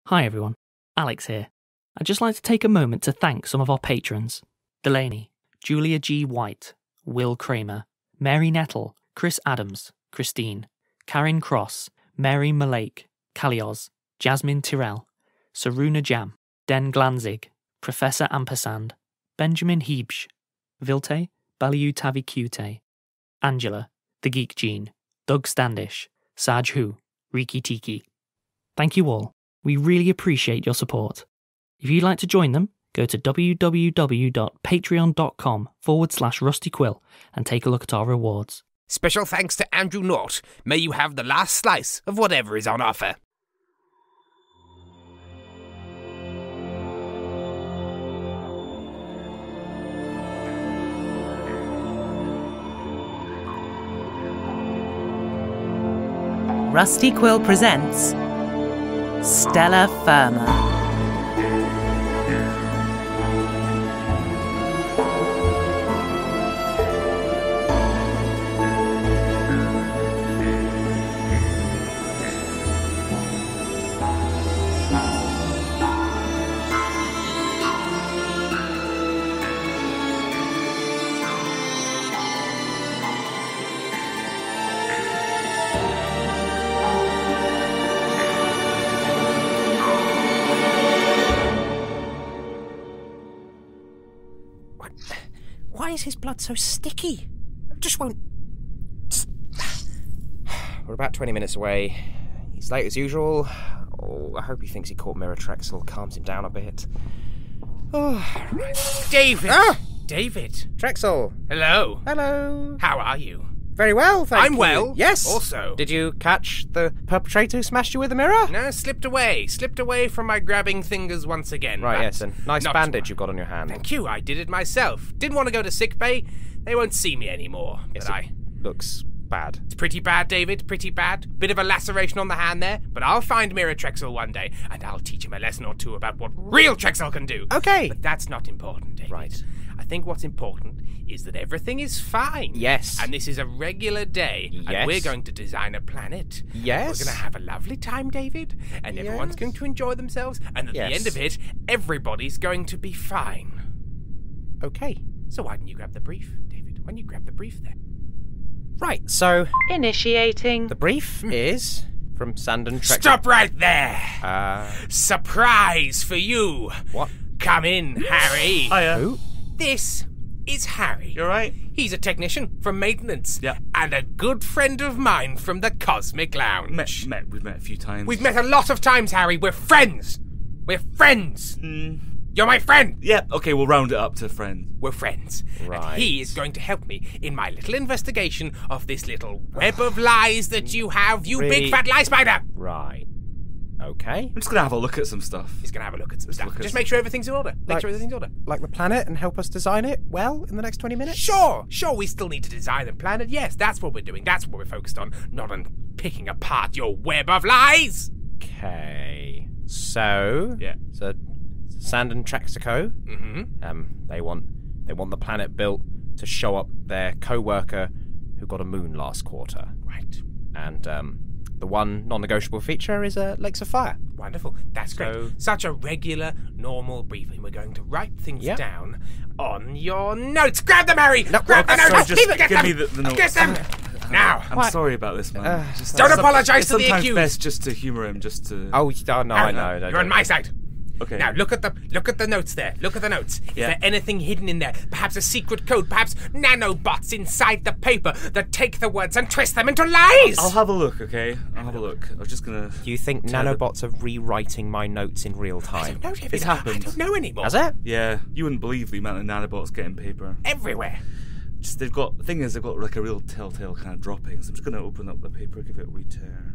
Hi everyone, Alex here. I'd just like to take a moment to thank some of our patrons. Delaney, Julia G. White, Will Kramer, Mary Nettle, Chris Adams, Christine, Karen Cross, Mary Malake, Kalioz, Jasmine Tyrrell, Saruna Jam, Den Glanzig, Professor Ampersand, Benjamin Hebsch, Vilte, Baliu Tavi Cute, Angela, The Geek Gene, Doug Standish, Saj Hu, Riki Tiki. Thank you all. We really appreciate your support. If you'd like to join them, go to www.patreon.com/rustyquill and take a look at our rewards. Special thanks to Andrew North. May you have the last slice of whatever is on offer. Rusty Quill presents Stella Firma. Why is his blood so sticky? It just won't... We're about 20 minutes away. He's late as usual. Oh, I hope he thinks he caught Miratrexel. Calms him down a bit. Oh, right. David! Ah! David! Trexel! Hello! Hello! How are you? Very well, thank you. I'm well. Yes! Also. Did you catch the perpetrator who smashed you with a mirror? No, slipped away from my grabbing fingers once again. Right, but yes, and nice bandage you've got on your hand. Thank you, I did it myself. Didn't want to go to sickbay. They won't see me anymore. Yes, but looks bad. It's pretty bad, David, pretty bad. Bit of a laceration on the hand there, but I'll find Miratrexel one day, and I'll teach him a lesson or two about what real Trexel can do. Okay. But that's not important, David. Right. I think what's important is that everything is fine. Yes. And this is a regular day. Yes. And we're going to design a planet. Yes. We're going to have a lovely time, David. And everyone's Yes. going to enjoy themselves. And at the Yes. end of it, everybody's going to be fine. Okay. So why didn't you grab the brief, David? Why didn't you grab the brief there? Right, so Initiating. the brief is from Sandon Trexel. Stop right there! Surprise for you! What? Come in, Harry. Hiya. Who? This is Harry. You alright? He's a technician from maintenance. Yeah. And a good friend of mine from the Cosmic Lounge. We've met a few times. We've met a lot of times, Harry. We're friends. We're friends. You're my friend. Yeah, okay, we'll round it up to friends. We're friends. Right. And he is going to help me in my little investigation of this little web of lies that you have, you big fat lie spider. Right. Okay. I'm just gonna have a look at some stuff. He's going to have a look at some stuff. look at Just some- make sure everything's in order. Make Like- sure everything's in order. Like the planet and help us design it well in the next 20 minutes? Sure, we still need to design and plan it. Yes, that's what we're doing. That's what we're focused on. Not on picking apart your web of lies. Okay. So... Yeah. So, Sandon Trexico, Mm-hmm. they want the planet built to show up their co-worker who got a moon last quarter. Right. And the one non-negotiable feature is Lakes of Fire. Wonderful. That's great. So- Such a regular, normal briefing. We're going to write things Yep. down on your notes. Grab them, Harry! No, Grab the okay, notes! sorry, just Get give them! me the notes. Get them! Now! I'm sorry about this, man. Just- Don't it's apologise to the sometimes accused. best just to humour him, just to... Oh, no, I know. You're on my side. Okay. Now look at the notes there. Look at the notes. Is Yeah. there anything hidden in there? Perhaps a secret code, perhaps nanobots inside the paper that take the words and twist them into lies. I'll have a look, okay? I'll have a look. I was just gonna... Do you think tell the- nanobots are rewriting my notes in real time? No, David, It's happened. I don't know anymore. Has it? Yeah, you wouldn't believe the amount of nanobots getting paper. Everywhere. Just the thing is, they've got like a real telltale kind of droppings. I'm just gonna open up the paper, give it a wee tear.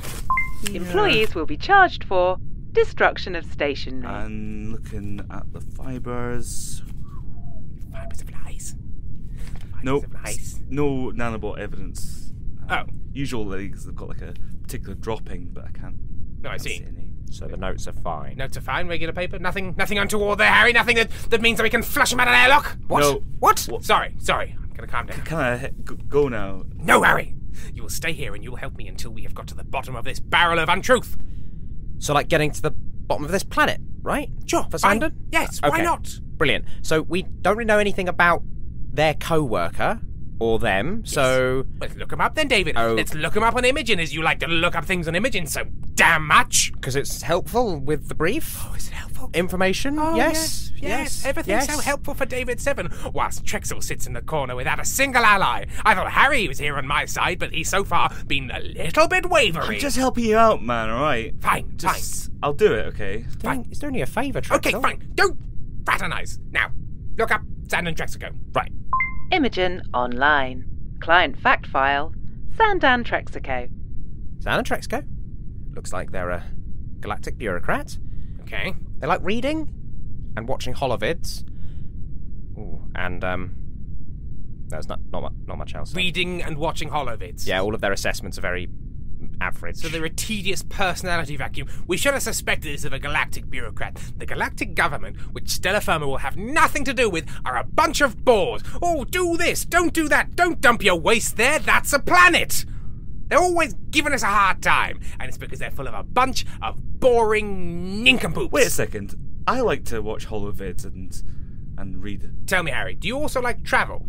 Employees will be charged for destruction of stationery. And looking at the fibres... Fibers of lies. Nope. Of lies. No nanobot evidence. Oh. Usual leagues, they've got like a particular dropping, but I can't... No, I can't see. any. So the notes are fine. Notes are fine, regular paper. Nothing untoward there, Harry. Nothing that means that we can flush him out of the airlock. What? No. What? Sorry. I'm gonna calm down. Can I go now? No, Harry. You will stay here and you will help me until we have got to the bottom of this barrel of untruth. So, like, getting to the bottom of this planet, right? Sure, For fine. Sandon? Yes, why Okay. not? Brilliant. So we don't really know anything about their co-worker or them, so... Let's look him up then, David. Oh. Let's look him up on Imogen, as you like to look up things on Imogen so damn much. Because it's helpful with the brief. Oh, is it helpful? Information? Oh, yes. Everything's so helpful for David Seven, whilst Trexel sits in the corner without a single ally. I thought Harry was here on my side, but he's so far been a little bit wavering. I'm just helping you out, man, alright? Fine, Just, I'll do it, okay? fine. He's doing you a favour, Trexel. Okay, fine. Don't fraternize. Now, look up Sand and Trexico. Right. Imogen online. Client fact file. Sandan Trexico. Sand and Trexco. Looks like they're a galactic bureaucrat. Okay. They like reading and watching holovids. Ooh, and there's not much else. Reading and watching holovids. Yeah, all of their assessments are very average. So they're a tedious personality vacuum. We should have suspected this of a galactic bureaucrat. The galactic government, which Stella Firma will have nothing to do with, are a bunch of bores. Oh, do this, don't do that, don't dump your waste there, that's a planet! They're always giving us a hard time, and it's because they're full of a bunch of boring nincompoops. Wait a second. I like to watch holovids and read Tell me, Harry, do you also like travel?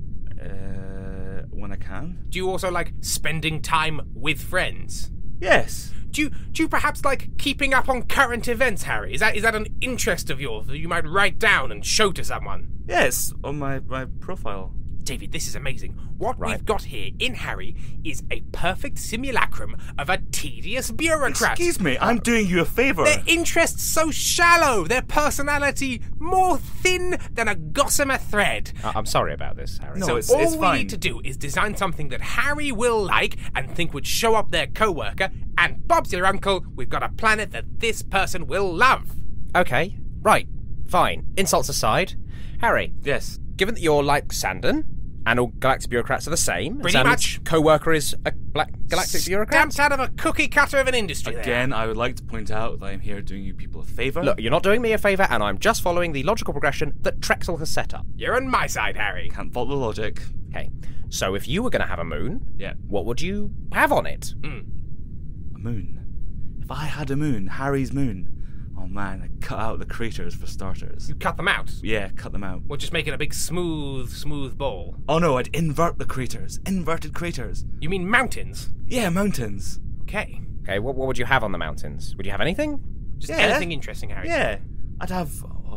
when I can. Do you also like spending time with friends? Yes. Do you perhaps like keeping up on current events, Harry? Is that an interest of yours that you might write down and show to someone? Yes, on my profile. David, this is amazing. What Right. we've got here in Harry is a perfect simulacrum of a tedious bureaucrat. Excuse me, I'm doing you a favour. Their interests so shallow, their personality more thin than a gossamer thread. I'm sorry about this, Harry. No, So it's all we fine. need to do is design something that Harry will like and think would show up their co-worker, and Bob's your uncle, we've got a planet that this person will love. Okay, right, fine. Insults aside, Harry, Yes. given that you're like Sandon, and all galactic bureaucrats are the same, Pretty Sandon's much. co-worker is a galactic bureaucrat. Stamped out of a cookie cutter of an industry there. Again, I would like to point out that I'm here doing you people a favour. Look, you're not doing me a favour, and I'm just following the logical progression that Trexel has set up. You're on my side, Harry. Can't fault the logic. Okay, so if you were going to have a moon, Yeah. what would you have on it? A moon. If I had a moon, Harry's moon, oh man, I'd cut out the craters for starters. You cut them out. Yeah, cut them out. We'll just make it a big smooth ball. Oh no, I'd invert the craters. Inverted craters. You mean mountains? Yeah, mountains. Okay. Okay, what would you have on the mountains? Would you have anything? Just Yeah. anything interesting, Harry. Yeah. I'd have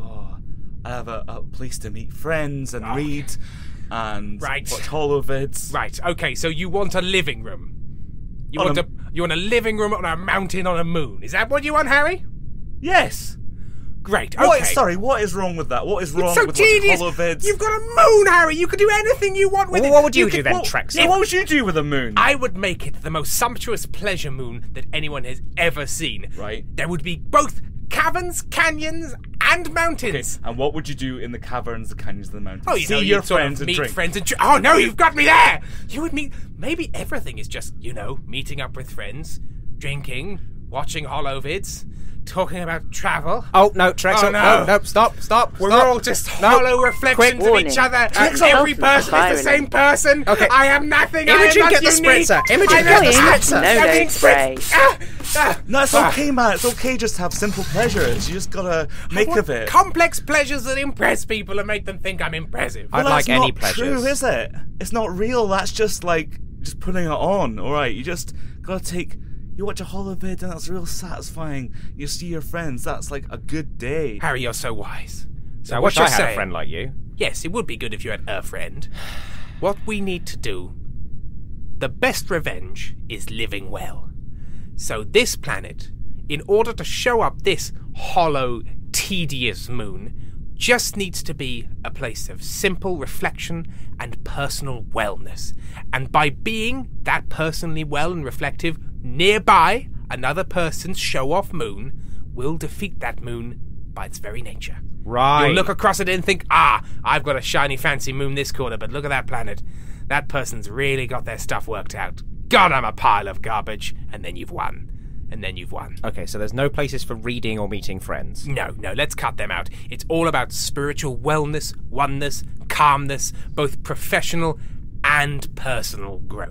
a place to meet friends and read and Right. watch holovids. Right, okay, so you want a living room. You On want a- you want a living room on a mountain on a moon. Is that what you want, Harry? Yes. Great, okay. What is wrong with that? What is wrong It's so with tedious. watching holovids? You've got a moon, Harry. You can do anything you want with Well, it. what would you do could- then, well, Trexel? So what would you do with a moon? I would make it the most sumptuous pleasure moon that anyone has ever seen. Right. There would be both caverns, canyons, and mountains. And what would you do in the caverns, the canyons, and the mountains? Oh, you See know, your you'd sort of friends and meet drink. friends and oh no, you've got me there. You would meet. Maybe everything is just meeting up with friends, drinking, watching holovids, talking about travel. Oh, no, Trexel. Oh, no. No, stop. We're stop. all just No. hollow reflections of Warning. each other. Trexel. Every person is the same person. Okay. I am nothing. Imogen, I am get the unique. spritzer. Imogen, I get am the not- spritzer. No I'm being dose spray. spritzed. No, it's okay, man. It's okay just to have simple pleasures. You just gotta make Want of it. complex pleasures that impress people and make them think I'm impressive. I'd Well, like that's any not pleasures. true, is it? It's not real. That's just just putting it on. All right, you just gotta take. You watch a holovid and that's real satisfying. You see your friends. That's like a good day. Harry, you're so wise. So I what wish you're I had saying, a friend like you. Yes, it would be good if you had a friend. What we need to do, the best revenge is living well. So this planet, in order to show up this hollow, tedious moon, just needs to be a place of simple reflection and personal wellness. And by being that personally well and reflective nearby another person's show-off moon, will defeat that moon by its very nature. Right. You'll look across at it and think, I've got a shiny fancy moon this corner, but look at that planet. That person's really got their stuff worked out. God, I'm a pile of garbage. And then you've won. And then you've won. Okay, so there's no places for reading or meeting friends. No, let's cut them out. It's all about spiritual wellness, oneness, calmness, both professional and personal growth.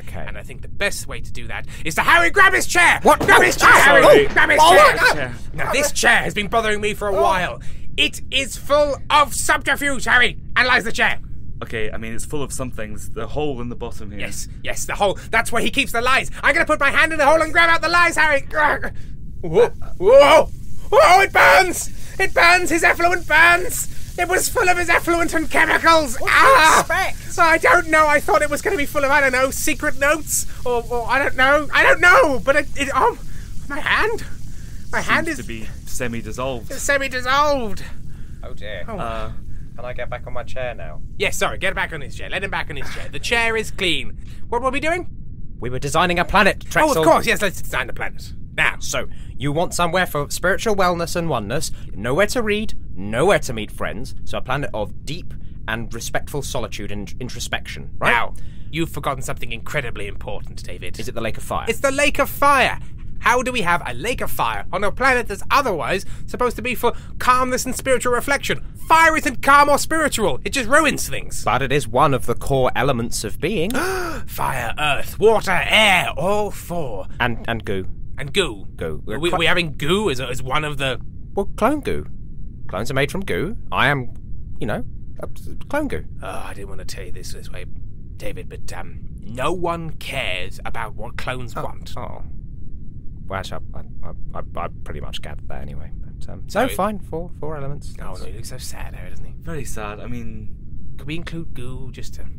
Okay. And I think the best way to do that is to Harry grab his chair. What? Grab his chair, Harry. Sorry. Grab his chair. Now this chair has been bothering me for a while. It is full of subterfuge, Harry. Analyze the chair. Okay, I mean, it's full of some things. The hole in the bottom here. Yes, the hole. That's where he keeps the lies. I'm going to put my hand in the hole and grab out the lies, Harry. Whoa. Whoa. Whoa, it burns. It burns. His effluent burns. It was full of his effluent and chemicals. What do you expect? I don't know. I thought it was going to be full of, I don't know, secret notes. Or I don't know. I don't know. But my hand. My hand Seems is to be semi-dissolved. semi-dissolved. Oh dear. Can I get back on my chair now? Yes, sorry. Get back on his chair. Let him back on his chair. The chair is clean. What were we doing? We were designing a planet, Trexel. Oh, of course. Yes, let's design the planet. Now. So, you want somewhere for spiritual wellness and oneness, nowhere to read, nowhere to meet friends, so a planet of deep and respectful solitude and introspection, right? Now, you've forgotten something incredibly important, David. Is it the Lake of Fire? It's the Lake of Fire. How do we have a lake of fire on a planet that's otherwise supposed to be for calmness and spiritual reflection? Fire isn't calm or spiritual. It just ruins things. But it is one of the core elements of being. Fire, earth, water, air, all four. And goo. And goo. Goo. We're having goo as one of the... Well, clone goo. Clones are made from goo. I am, clone goo. Oh, I didn't want to tell you this way, David, but no one cares about what clones want. Oh. Well, actually, I pretty much gathered that anyway. But, So- fine. Four elements. Oh, no, he looks so sad, Harry, doesn't he? Very sad. I mean, Could we include goo just to...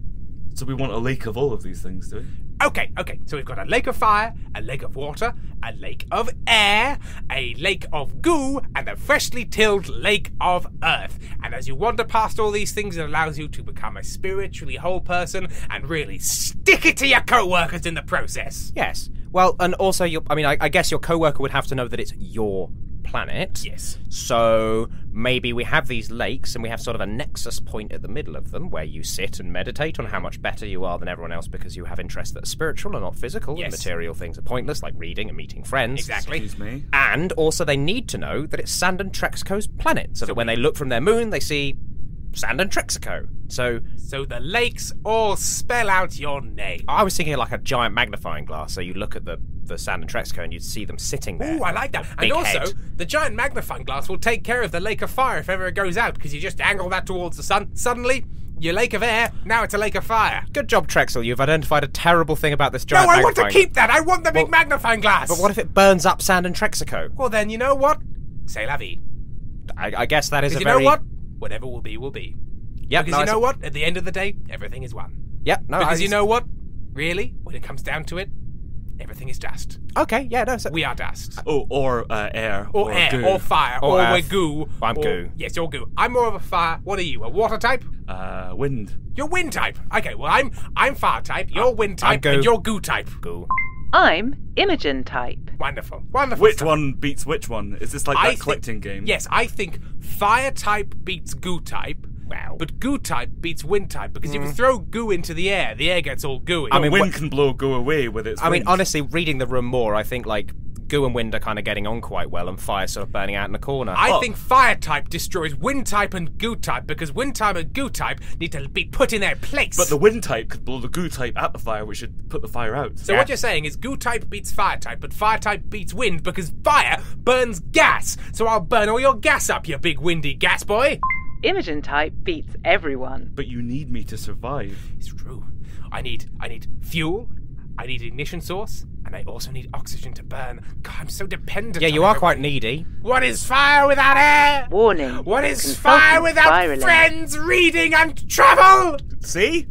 so we want a lake of all of these things, do we? Okay. So we've got a lake of fire, a lake of water, a lake of air, a lake of goo, and a freshly tilled lake of earth. And as you wander past all these things, it allows you to become a spiritually whole person and really stick it to your co-workers in the process. Yes. Well, and also, I guess your coworker would have to know that it's your planet. Yes. So maybe we have these lakes and we have sort of a nexus point at the middle of them where you sit and meditate on how much better you are than everyone else because you have interests that are spiritual and not physical. Yes. And material things are pointless, like reading and meeting friends. Exactly. Excuse me. And also they need to know that it's Sand and Trexico's planet, so that when they look from their moon, they see Sand and Trexico. So the lakes all spell out your name. I was thinking like a giant magnifying glass, so you look at the Sand and Trexico and you'd see them sitting there. Ooh, I like that. And Big also, head. the giant magnifying glass will take care of the lake of fire if ever it goes out, because you just angle that towards the sun. Suddenly, your lake of air, now it's a lake of fire. Good job, Trexel. You've identified a terrible thing about this giant No, I want to magnifying keep that. I want the big magnifying glass. But what if it burns up Sand and Trexico? Well, then, you know what? C'est la vie. I guess that is Because a you very... know what? Whatever will be, will be. Yep, Because you know what? At the end of the day, everything is one. Yep, no, Because you know what? Really, when it comes down to it, everything is dust. Okay, yeah, no, so... We are dust. Oh, or air. Or air, goo. or fire, Or or earth. we're goo. I'm or- goo. Yes, you're goo. I'm more of a fire. What are you, a water type? Wind. You're wind type. Okay, well, I'm fire type, you're wind type, goo. and you're goo type. Goo. I'm Imogen type. Wonderful. Wonderful Which stuff. one beats which one? Is this like I that think- collecting game? Yes, I think fire type beats goo type. Wow. But goo type beats wind type, because if you throw goo into the air gets all gooey. But mean, wind can go away with its I mean, wind. honestly, reading the room more, I think, like, goo and wind are kind of getting on quite well, and fire's sort of burning out in the corner. I think fire type destroys wind type and goo type, because wind type and goo type need to be put in their place. But the wind type could blow the goo type at the fire, which should put the fire out. So what you're saying is goo type beats fire type, but fire type beats wind because fire burns gas. So I'll burn all your gas up, you big windy gas boy. Imogen type beats everyone. But you need me to survive. It's true. I need fuel, I need ignition source, and I also need oxygen to burn. God, I'm so dependent yeah, on you are everybody. quite needy. What is fire without air? Warning. What is Consultant fire without spiraling. friends, reading, and travel? See?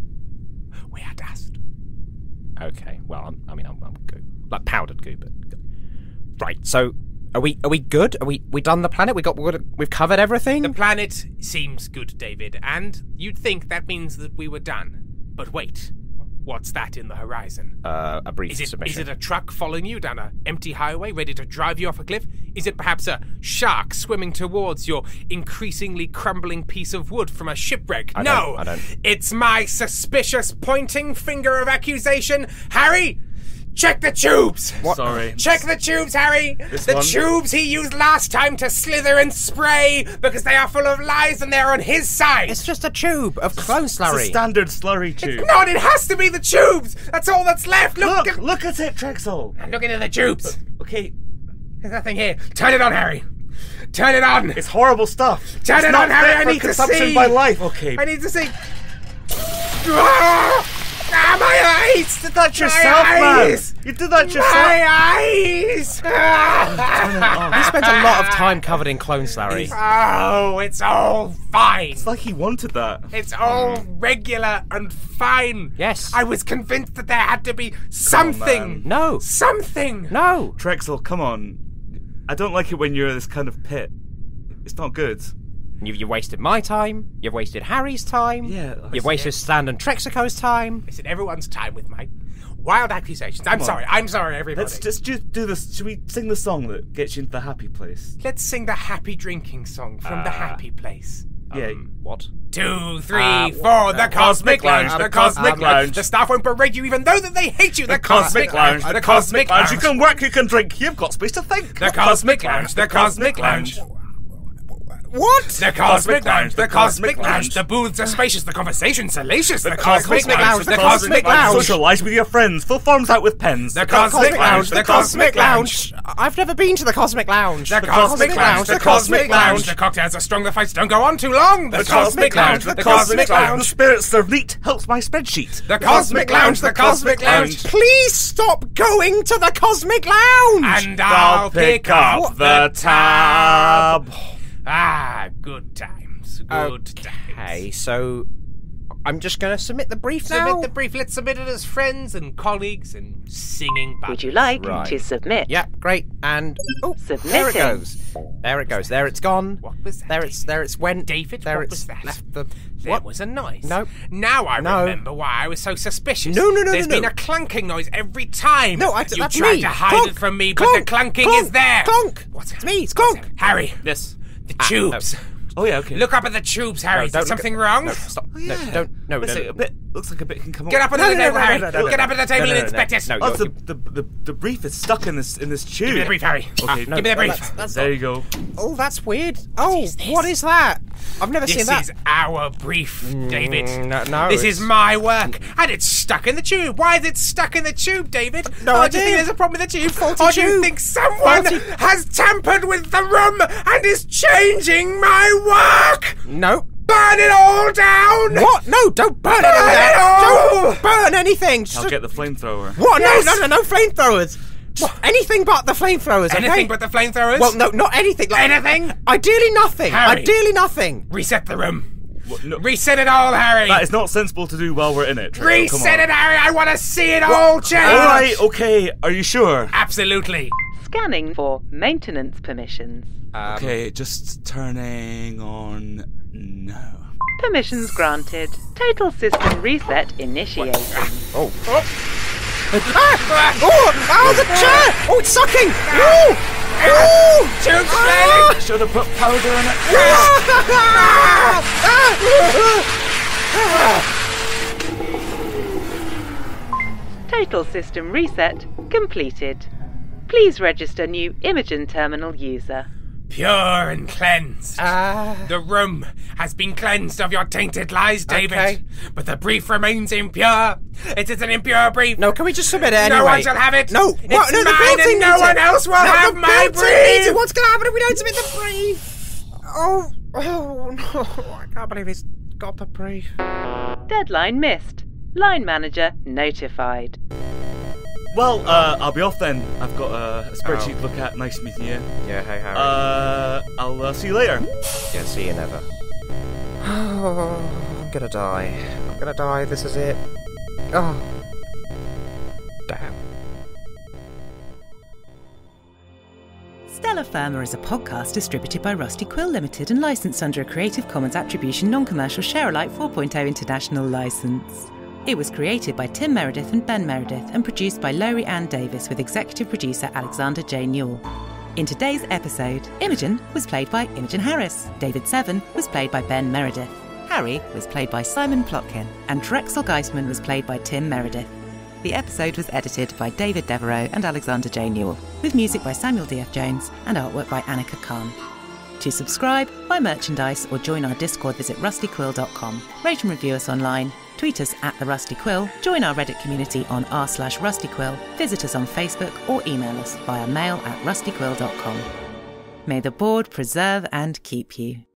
We are dust. Okay, well, I'm goo. Like powdered goo, but... Right, so... Are we good? Are we done the planet? We've covered everything? The planet seems good, David, and you'd think that means that we were done. But wait, what's that in the horizon? A brief Is submission. it a truck following you down an empty highway, ready to drive you off a cliff? Is it perhaps a shark swimming towards your increasingly crumbling piece of wood from a shipwreck? I No! don't. It's my suspicious pointing finger of accusation. Harry, Check the tubes! Sorry. Check the tubes, Harry! This The one? tubes he used last time to slither and spray because they are full of lies and they're on his side! It's just a tube of clone It's a slurry. standard slurry tube. Not, it has to be the tubes! That's all that's left! Look at it, Trexel. Look into the tubes! Okay, There's nothing here. Turn it on, Harry! Turn it on! it's horrible stuff. Turn It's it not on, Harry! fit I for need to consumption see! by life. Okay. I need to see! My eyes! You did that yourself, my man. eyes! You did that yourself. My eyes! He spent a lot of time covered in clone slurry. Oh, it's all fine. It's like he wanted that. It's all regular and fine. Yes. I was convinced that there had to be something. man. No. Something. No. Trexel, come on. I don't like it when you're in this kind of pit. It's not good. You've wasted my time. You've wasted Harry's time. Yeah, You've wasted Stan and Trexico's time. Listen, everyone's time with my wild accusations. I'm sorry, everybody. Let's just do this. Should we sing the song that gets you into the happy place? Let's sing the happy drinking song from the happy place. Yeah. What? 2, 3, 4, the Cosmic Lounge, the Cosmic Lounge. The staff won't berate you even though that they hate you. The Cosmic Lounge, the Cosmic Lounge. You can work, you can drink. You've got space to think. The Cosmic Lounge, the Cosmic Lounge. What? The Cosmic Lounge, the Cosmic Lounge. The booths are spacious, the conversation salacious. The Cosmic Lounge, the Cosmic Lounge. Socialise with your friends. Fill forms out with pens. The Cosmic Lounge, the Cosmic Lounge. I've never been to the Cosmic Lounge. The Cosmic Lounge, the Cosmic Lounge. The cocktails are strong, the fights don't go on too long. The Cosmic Lounge, the Cosmic The Lounge. spirits serve neat. Helps my spreadsheet. The Cosmic Lounge, the Cosmic Lounge. Please stop going to the Cosmic Lounge. And I'll pick up the tab. Ah, good times, good times. Okay, so I'm just going to submit the brief now. Submit the brief. Let's submit it as friends and colleagues and singing buddies. Would you like Right. to submit? Yeah, great. And there it Submitting. goes. There it goes. There it's gone. What was that? There it's went. David, there what it's was that? left the. There What? was a noise. No. Now I No. remember why I was so suspicious. No. There's no. been a clunking noise every time. No, you that's tried me. to hide Clunk, it from me, but clunk, the clunking clunk, is there. Clunk. What's It's it? me. It's Clunk. Harry, Yes. the tubes. Oh yeah. Okay. Look up at the tubes, Harry. Is there don't look something at- wrong? No, stop. Oh, yeah. No, don't. No, Listen, no. a bit. Looks like a bit can come. Get up on. on the No, table, no, Harry. no, no, Get up at the table no, and no, inspect no, it. no. Oh, you're- the brief is stuck in this tube. Give me the brief, Harry. Okay. Give me the brief. That's There you go. Oh, that's weird. Oh, what is that? I've never seen This that. is our brief, David. no, this it's- is my work, and it's stuck in the tube. Why is it stuck in the tube, David? No Do you idea. think there's a problem with the tube? Faulty or do you tube. think someone Faulty- has tampered with the room and is changing my work? No. Burn it all down! What? No, don't burn Burn anything. it all! Don't burn anything. I'll get the flamethrower. What? Yes. No flamethrowers. Anything but the flamethrowers. Okay? Anything but the flamethrowers? Well, no, not anything. Like, Anything? Ideally nothing. Harry. Ideally nothing. Reset the room. No, Reset it all, Harry. that is not sensible to do while we're in it. Trevor. Come Reset on. it, Harry. I want to see it all change. All right. Okay. Are you sure? Absolutely. Scanning for maintenance permissions. Okay. Just turning on. No. Permissions granted. Total system reset initiated. Oh, the chair! Oh, it's sucking! Ooh! Ooh! Tube failing. Should have put powder in it. Total system reset completed. Please register new Imogen terminal user. Pure and cleansed. The room has been cleansed of your tainted lies, David. Okay. But the brief remains impure. It is an impure brief. No, can we just submit it anyway? No one shall have it. No, It's what? No, the mine built-in and no needs one it. else will No, have the my built-in needs it. brief. What's going to happen if we don't submit the brief? Oh, no. I can't believe he's got the brief. Deadline missed. Line manager notified. Well, I'll be off then. I've got a spreadsheet to look at. Nice meeting you. Yeah, hey, Harry. I'll see you later. Yeah, see you never. I'm gonna die. I'm gonna die. This is it. Oh. Damn. Stellar Firma is a podcast distributed by Rusty Quill Limited and licensed under a Creative Commons Attribution Non-Commercial Share-alike 4.0 international license. It was created by Tim Meredith and Ben Meredith and produced by Laurie Ann Davis with executive producer Alexander J. Newell. In today's episode, Imogen was played by Imogen Harris, David Seven was played by Ben Meredith, Harry was played by Simon Plotkin, and Drexel Geisman was played by Tim Meredith. The episode was edited by David Devereaux and Alexander J. Newell, with music by Samuel D.F. Jones and artwork by Annika Khan. To subscribe, buy merchandise or join our Discord, visit rustyquill.com. Rate and review us online, tweet us at The Rusty Quill, join our Reddit community on r/rustyquill, visit us on Facebook or email us via mail@rustyquill.com. May the board preserve and keep you.